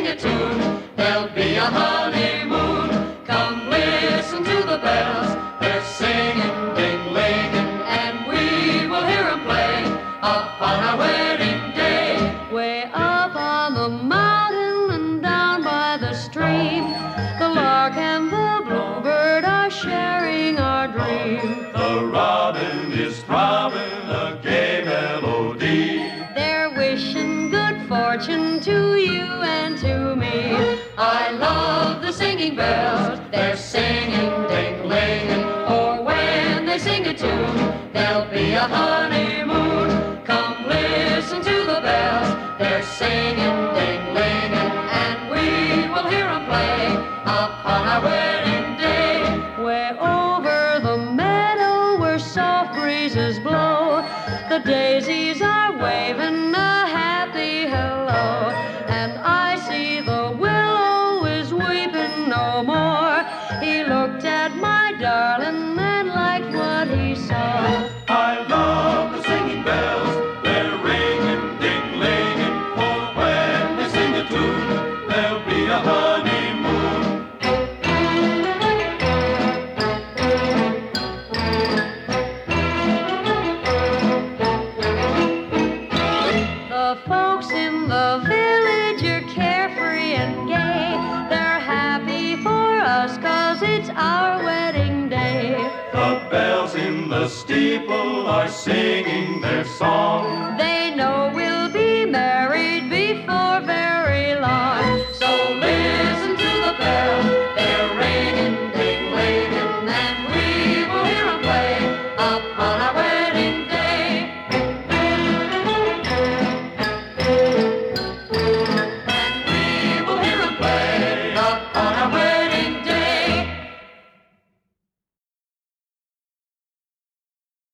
a tune, there'll be a honeymoon. Come listen to the bells, they're singing, ding-linging, and we will hear 'em play upon our wedding day. Way up on the mountain and down by the stream, the lark and the bluebird are sharing our dream. The robin is throbbing a gay melody. They're wishing good fortune to you and to me. I love the singing bells, they're singing, ding-linging, or when they sing a tune, there'll be a honeymoon. Come listen to the bells, they're singing, ding-linging, and we will hear 'em play upon our wedding day. Way over the meadow where soft breezes blow, the daisies are waving a happy hello, and I see the willow is weeping no more. He looked at my darling and liked what he saw. I love the singing bells, they're ringing, ding-linging, for when they sing a tune, there'll be a honeymoon. The folks in the village are carefree and gay. They're happy for us 'cause it's our wedding day. The bells in the steeple are singing their song. They